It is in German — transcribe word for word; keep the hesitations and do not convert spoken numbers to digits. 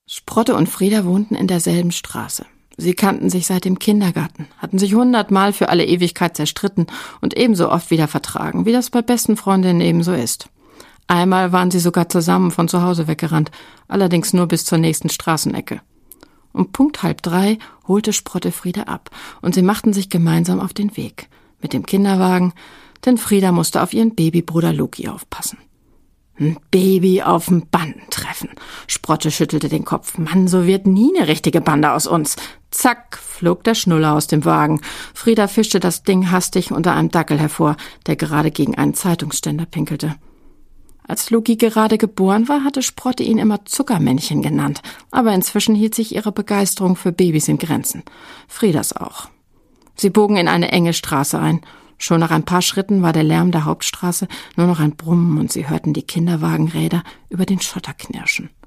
Sprotte und Frieda wohnten in derselben Straße. Sie kannten sich seit dem Kindergarten, hatten sich hundertmal für alle Ewigkeit zerstritten und ebenso oft wieder vertragen, wie das bei besten Freundinnen ebenso ist. Einmal waren sie sogar zusammen von zu Hause weggerannt, allerdings nur bis zur nächsten Straßenecke. Um Punkt halb drei holte Sprotte Frieda ab und sie machten sich gemeinsam auf den Weg. Mit dem Kinderwagen, denn Frieda musste auf ihren Babybruder Loki aufpassen. Ein Baby auf dem Bandentreffen. Sprotte schüttelte den Kopf. Mann, so wird nie eine richtige Bande aus uns. Zack, flog der Schnuller aus dem Wagen. Frieda fischte das Ding hastig unter einem Dackel hervor, der gerade gegen einen Zeitungsständer pinkelte. Als Loki gerade geboren war, hatte Sprotte ihn immer Zuckermännchen genannt. Aber inzwischen hielt sich ihre Begeisterung für Babys in Grenzen. Friedas auch. Sie bogen in eine enge Straße ein. Schon nach ein paar Schritten war der Lärm der Hauptstraße nur noch ein Brummen und sie hörten die Kinderwagenräder über den Schotter knirschen.